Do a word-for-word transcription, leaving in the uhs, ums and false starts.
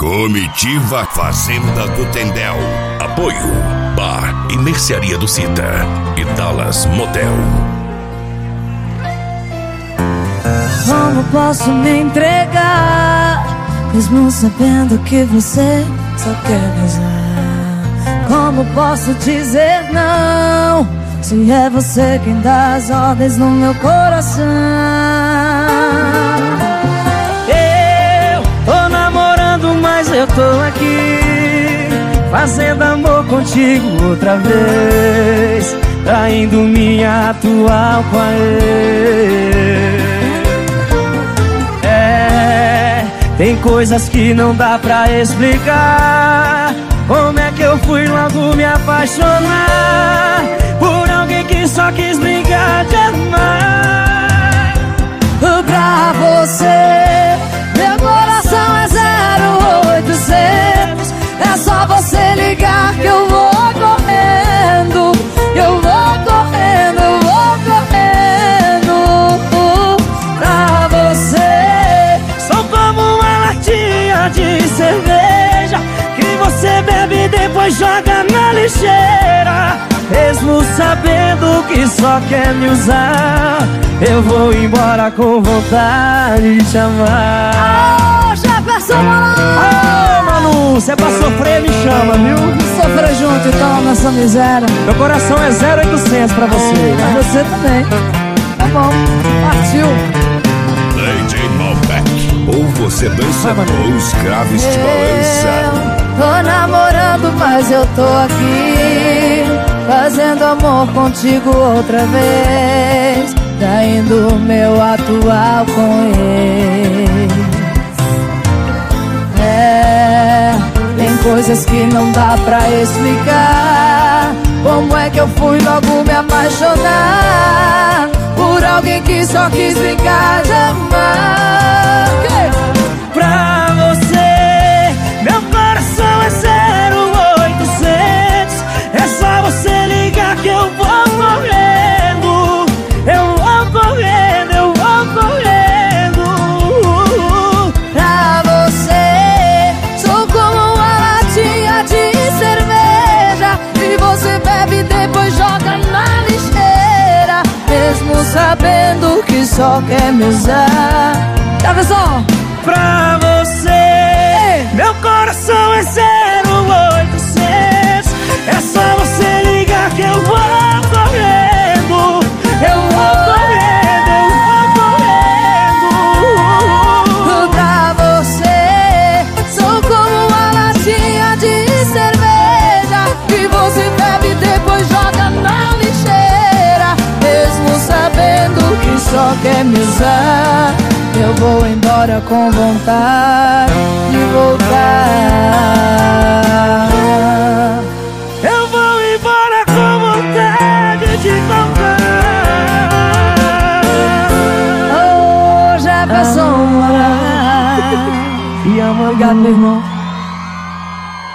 Comitiva Fazenda do Tendel. Apoio Bar e Mercearia do Cita e Dallas Motel. Como posso me entregar, mesmo sabendo que você só quer me usar? Como posso dizer não, se é você quem dá as ordens no meu coração? Eu tô namorando, mas eu tô aqui fazendo amor contigo outra vez, traindo minha atual com a ex. É, tem coisas que não dá pra explicar. Como é que eu fui logo me apaixonar por alguém que só quis brincar de amar? Pra você, meu coração é zero oitocentos. É só você ligar que eu vou correndo. Eu vou correndo, eu vou correndo. Pra você, sou como uma latinha de cerveja que você bebe e depois joga na lixeira. Mesmo sabendo que só quer me usar, eu vou embora com vontade de te amar. Ô, Jefferson Malandro! Ô, Manu, você é pra sofrer, me chama, viu? Sofrer junto então nessa miséria. Meu coração é zero oitocentos pra você. Pra você também. Tá bom, partiu. D J Malbec. Ou você dança ou os graves te balança. Eu tô namorando, mas eu tô aqui fazendo amor contigo outra vez, traindo meu atual com ele. É, tem coisas que não dá pra explicar. Como é que eu fui logo me apaixonar por alguém que só quis brincar de amar? Pra você, meu coração é zero oitocentos. É só você ligar que eu vou correndo. Eu vou correndo, eu vou correndo. Pra você, sou como uma latinha de cerveja que você bebe e depois joga na lixeira, mesmo sabendo que só quer me usar. Tá vendo? Pra você, meu coração é zero oitocentos. É só você ligar que eu vou correndo. Eu vou correndo, eu vou correndo. Pra você, sou como uma latinha de cerveja que você bebe e depois joga na lixeira, mesmo sabendo que só quer me usar. Eu vou embora com vontade de voltar. Eu vou embora com vontade de voltar. Ô, Jefferson Malandro. E amo, Obrigado, meu irmão.